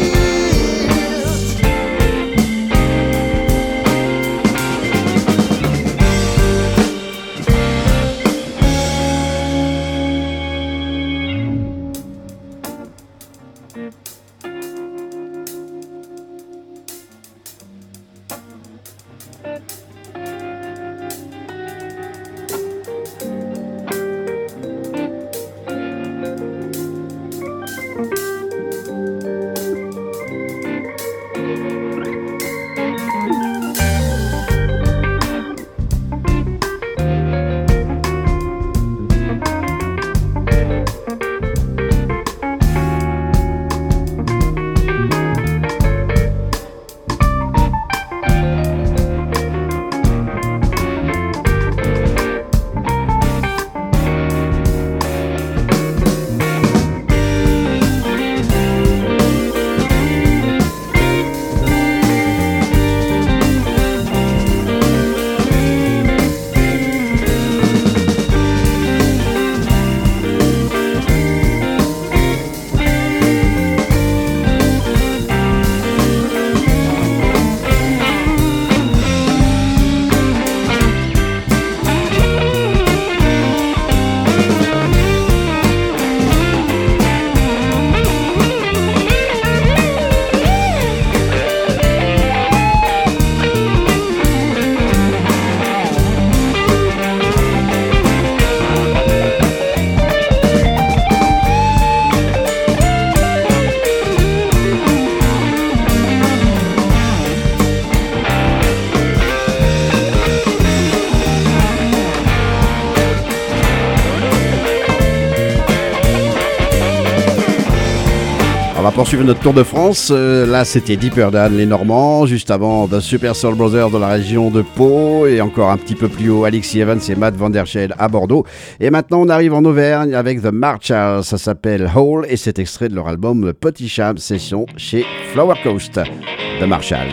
On va poursuivre notre tour de France. Euh, là, c'était Deeper Than, les Normands. Juste avant, The Super Soul Brothers dans la région de Pau. Et encore un petit peu plus haut, Alexis Evans et Matt Van Der Schelde à Bordeaux. Et maintenant, on arrive en Auvergne avec The Marshalls. Ça s'appelle Hole et c'est extrait de leur album Petit Cham Session chez Flower Coast. The Marshalls.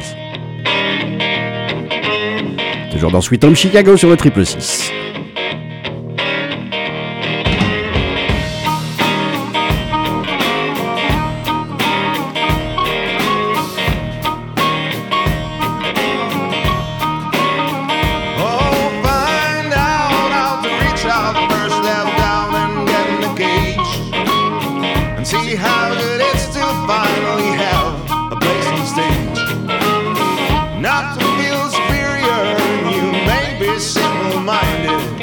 Toujours dans Sweet Home Chicago sur le triple six. Oh, find out how to reach out the first level down and get in the cage, and see how good it is to finally have a place on stage. Not to feel superior, you may be simple-minded,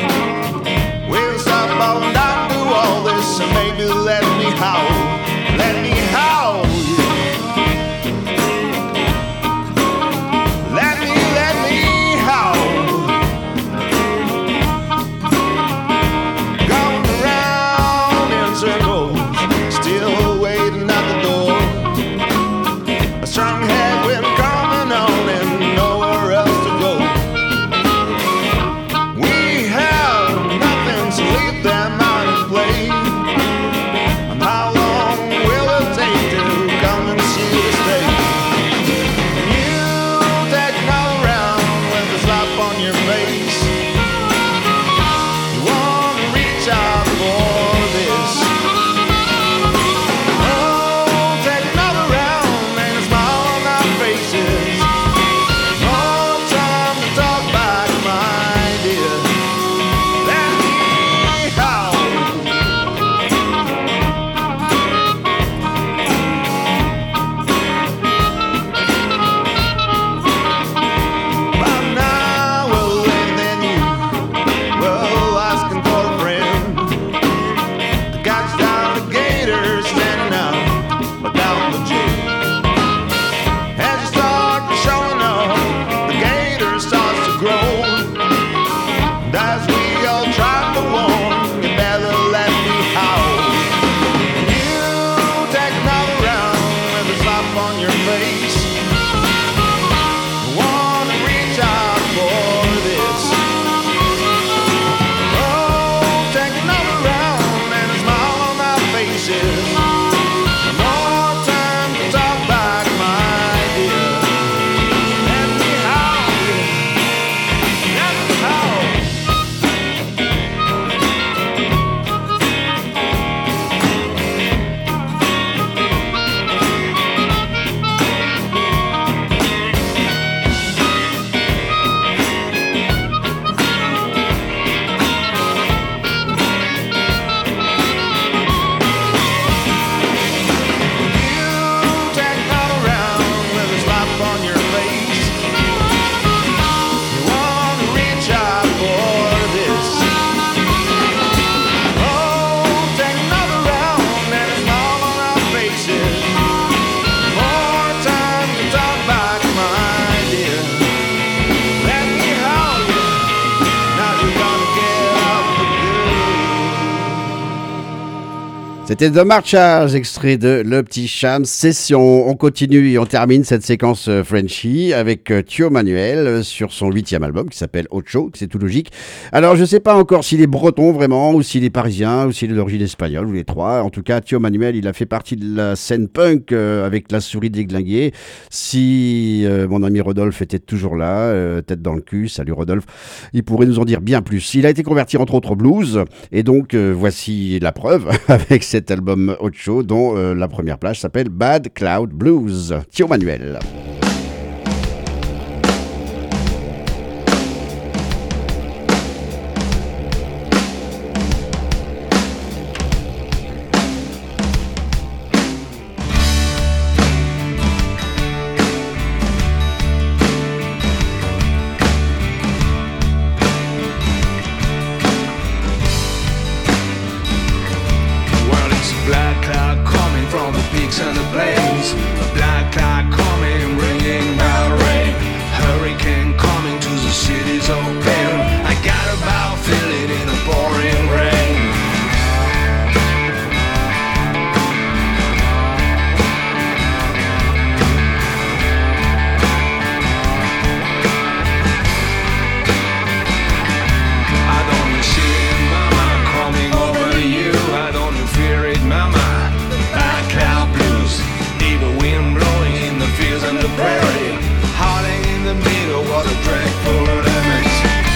C'était The Marchers, extrait de Le Petit Cham Session. On continue et on termine cette séquence Frenchy avec Thio Manuel sur son huitième album qui s'appelle Ocho, c'est tout logique. Alors je sais pas encore s'il est breton vraiment, ou s'il est parisien, ou s'il est d'origine espagnole, ou les trois. En tout cas, Thio Manuel, il a fait partie de la scène punk euh, avec La Souris déglinguée. Si euh, mon ami Rodolphe était toujours là, euh, tête dans le cul, salut Rodolphe, il pourrait nous en dire bien plus. Il a été converti entre autres au blues, et donc euh, voici la preuve avec cette cet album Ocho dont euh, la première plage s'appelle Bad Cloud Blues. Thio Manuel. And the plains, a black cloud coming, bringing down rain. Hurricane coming to the city's open. I got about feeling in a pouring rain. I don't see it, mama, coming over you. I don't fear it, mama. Black cloud blues, evil wind blowing in the fields and the prairie, howling in the middle, what a dreadful image.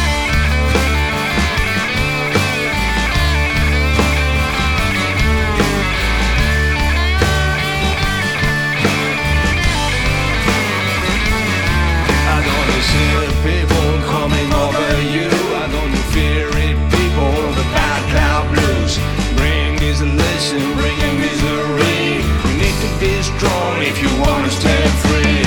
I don't see the people coming over you. I don't fear it, people. The bad cloud blues bring isolation, bringing misery. You need to be strong if you want to stay free.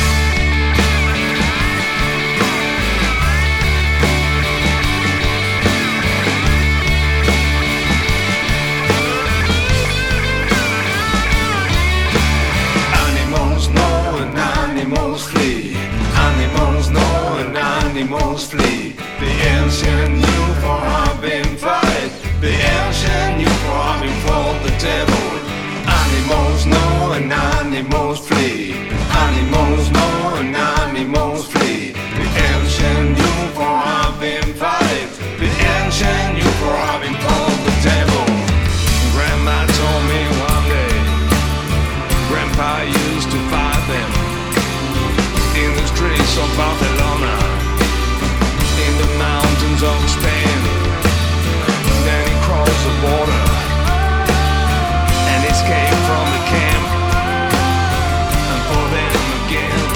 Animals know and animals flee. Animals know and animals flee. The ancient knew for having fight. The ancient knew for having fought the devil. Animals know and animals flee. Animals know and animals flee. The ancient knew for having fight. The ancient knew for having fought the devil. Grandma told me one day, Grandpa used to fight them in the streets of Barcelona, in the mountains of Spain. Then he crossed the border and escaped from the camp, and for them again,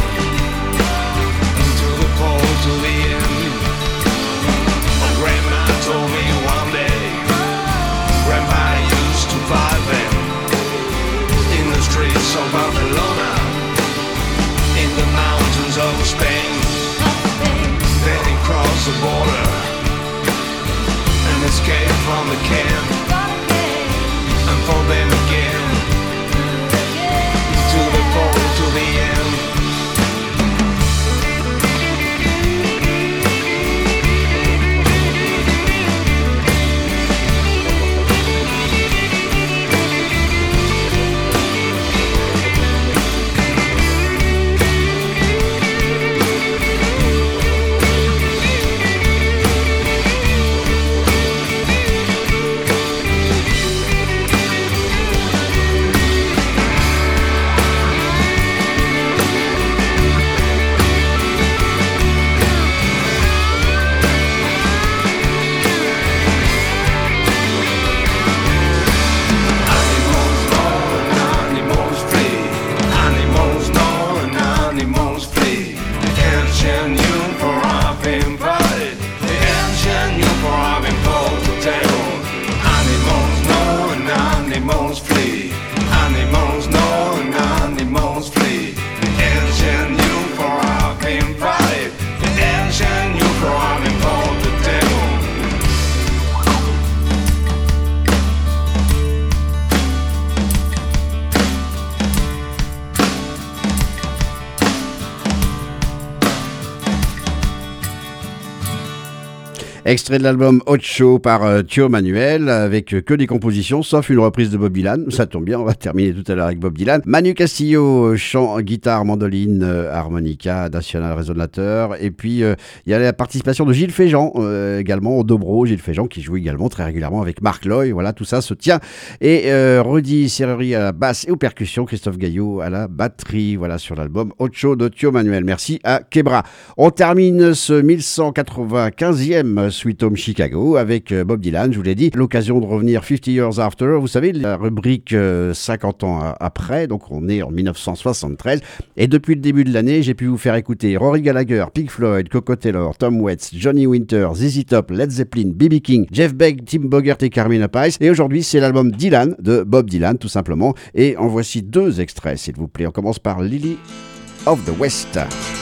to the pole, to the end. Oh, Grandma told me one day, Grandpa used to fight them in the streets of Barcelona, in the mountains of Spain. Then he crossed the border and escaped from the camp, and for them again, to the pole, to the end. Extrait de l'album Hot Show par euh, Thio Manuel, avec euh, que des compositions, sauf une reprise de Bob Dylan. Ça tombe bien, on va terminer tout à l'heure avec Bob Dylan. Manu Castillo, chant, guitare, mandoline, euh, harmonica, national résonateur. Et puis, il euh, y a la participation de Gilles Féjean, euh, également au dobro. Gilles Féjean qui joue également très régulièrement avec Marc Loy. Voilà, tout ça se tient. Et euh, Rudy Serreri à la basse et aux percussions, Christophe Gaillot à la batterie. Voilà, sur l'album Hot Show de Thio Manuel. Merci à Kebra. On termine ce mille cent quatre-vingt-quinzième Sweet Home Chicago avec Bob Dylan, je vous l'ai dit. L'occasion de revenir cinquante years after, vous savez, la rubrique euh, cinquante ans après, donc on est en mille neuf cent soixante-treize. Et depuis le début de l'année, j'ai pu vous faire écouter Rory Gallagher, Pink Floyd, Coco Taylor, Tom Waits, Johnny Winter, Z Z Top, Led Zeppelin, B B King, Jeff Beck, Tim Bogert et Carmina Pice. Et aujourd'hui, c'est l'album Dylan de Bob Dylan, tout simplement. Et en voici deux extraits, s'il vous plaît. On commence par Lily of the West.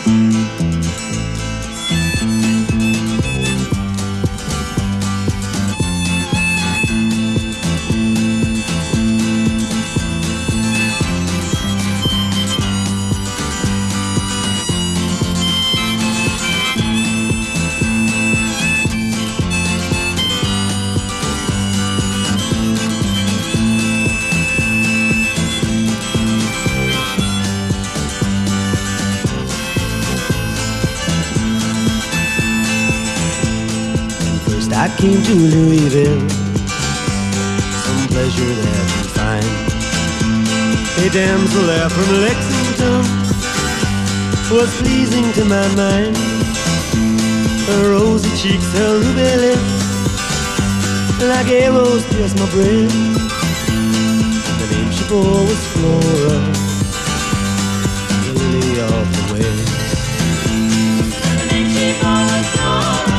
I came to Louisville, some pleasure there to find. A damsel there from Lexington was pleasing to my mind. Her rosy cheeks, her ruby lips, like arrows pierced my breast. The name she bore was Flora, the lily of the West. The name she bore was Flora,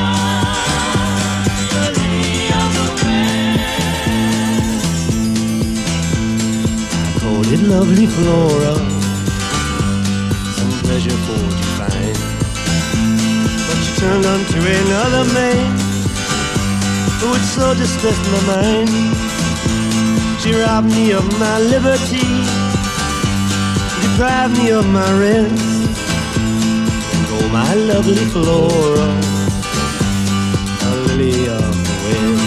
it lovely Flora, some pleasure for to find. But she turned unto another man, which so distressed my mind. She robbed me of my liberty, deprived me of my rest. And oh, my lovely Flora, a lily of the West.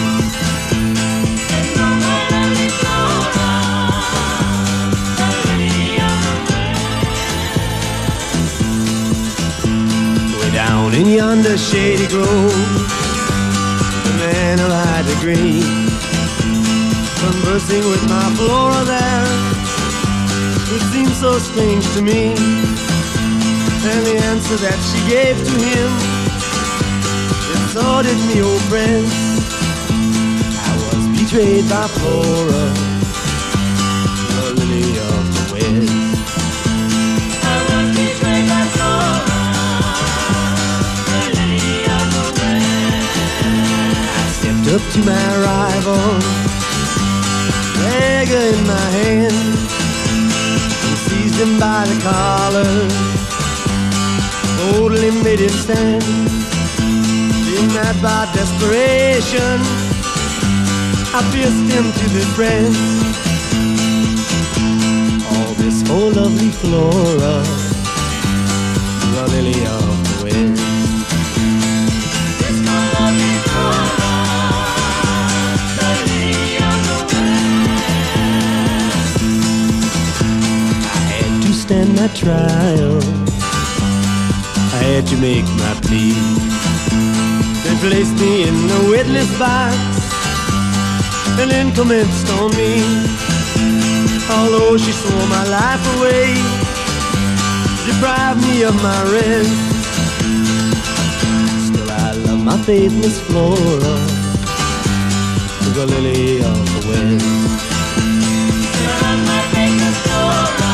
Down in yonder shady grove, the man of high degree, conversing with my Flora there, it seemed so strange to me. And the answer that she gave to him, it sorted me, oh friend. I was betrayed by Flora, the lily of the West. I was betrayed by Flora, up to my rival, dagger in my hand, and seized him by the collar, boldly made him stand. Being mad by desperation, I pierced him to the breast. All this for lovely Flora, the lily of the West. This for lovely Flora, stand my trial, I had to make my plea. They placed me in a witness box and then commenced on me. Although she swore my life away, deprived me of my rest, still I love my faithless Flora, the lily of the West. I love my faithless Flora,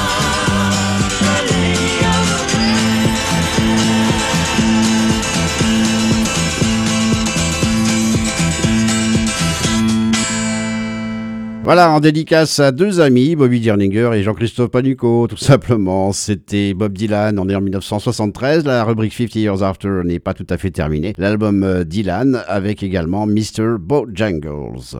Voilà, en dédicace à deux amis, Bobby Dirninger et Jean-Christophe Panucco, tout simplement. C'était Bob Dylan, on est en mille neuf cent soixante-treize, la rubrique cinquante years after n'est pas tout à fait terminée. L'album euh, Dylan avec également mister Bojangles.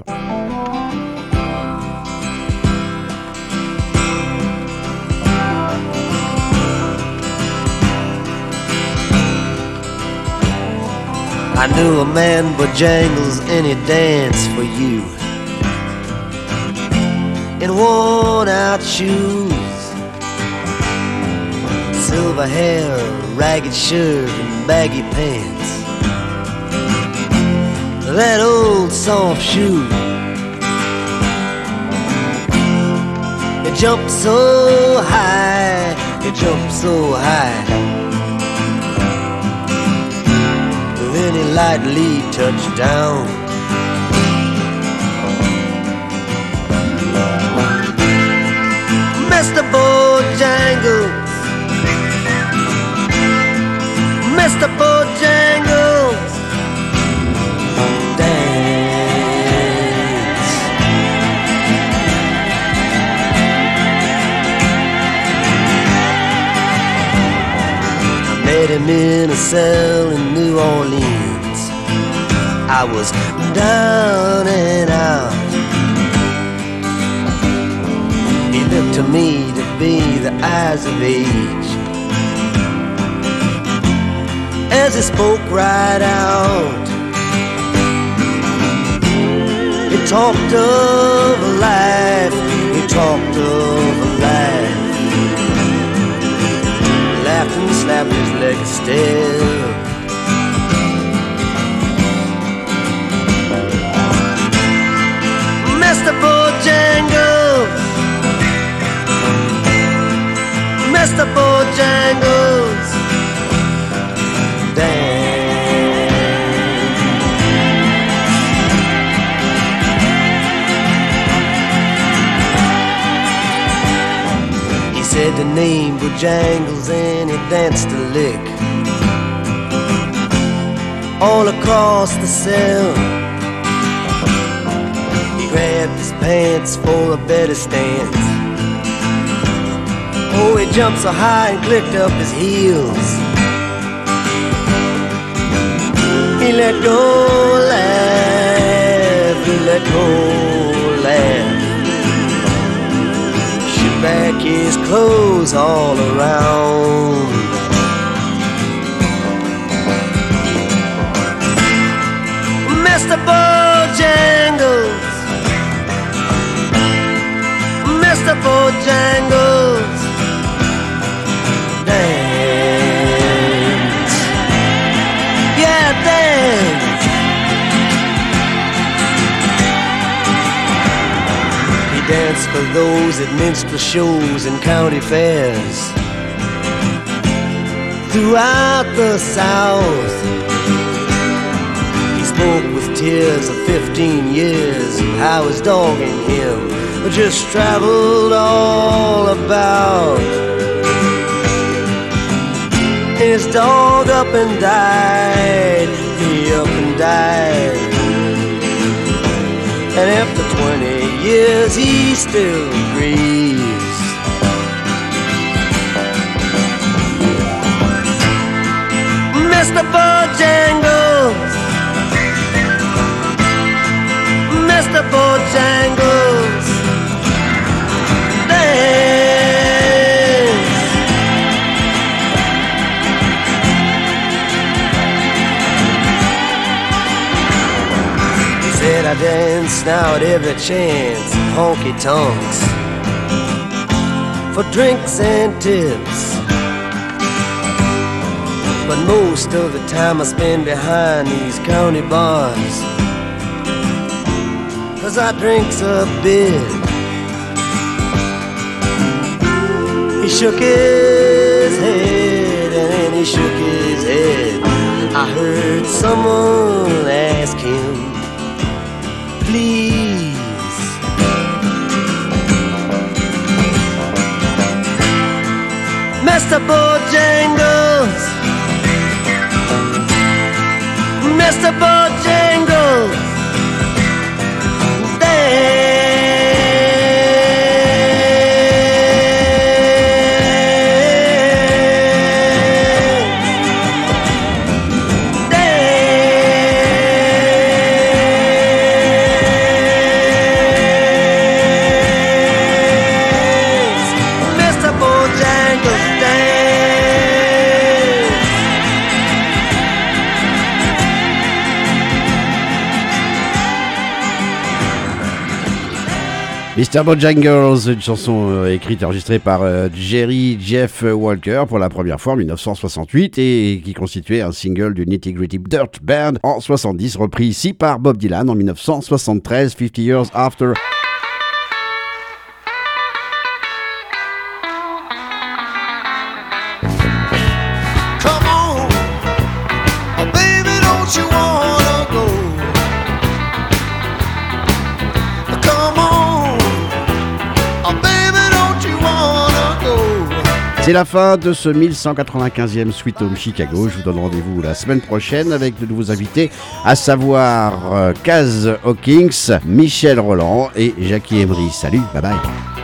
I knew a man Bojangles and he'd dance for you in worn out shoes, silver hair, ragged shirt and baggy pants, that old soft shoe. It jumped so high, it jumped so high, then he lightly touched down. Mister Bojangles, Mister Bojangles, dance. I met him in a cell in New Orleans. I was down and out. He looked to me to be the eyes of age as he spoke right out. He talked of a life, he talked of a life, laughed and slapped his leg still. Mister Bojangles, Mister Bojangles, dance. He said the name Bojangles and he danced a lick all across the cell. He grabbed his pants for a better stance. Oh, he jumped so high and clicked up his heels. He let go, laugh, he let go, laugh. Shook back his clothes all around. Mister Bojangles, Mister Bojangles, dance, yeah, dance. He danced for those at minstrel shows and county fairs throughout the South. He spoke with tears of fifteen years of how his dog and him just traveled all about. His dog up and died, he up and died, and after twenty years he still grieves. Mister Bojangles, Mister Bojangles, dance. He said I dance now at every chance, honky tonks, for drinks and tips. But most of the time I spend behind these county bars, 'cause I drinks a bit. He shook his head and then he shook his head. I heard someone ask him, please. Mister Bojangles, Mister Bojangles, mister Bojangles, une chanson euh, écrite et enregistrée par euh, Jerry Jeff Walker pour la première fois en dix-neuf cent soixante-huit et qui constituait un single du Nitty Gritty Dirt Band en soixante-dix, repris ici par Bob Dylan en dix-neuf cent soixante-treize, fifty years after. Come on, oh baby, don't you wanna go? Come on, oh baby, don't you wanna go? C'est la fin de ce mille cent quatre-vingt-quinzième Sweet Home Chicago. Je vous donne rendez-vous la semaine prochaine avec de nouveaux invités, à savoir euh, Kaz Hawkins, Michel Roland et Jackie Emery. Salut, bye bye.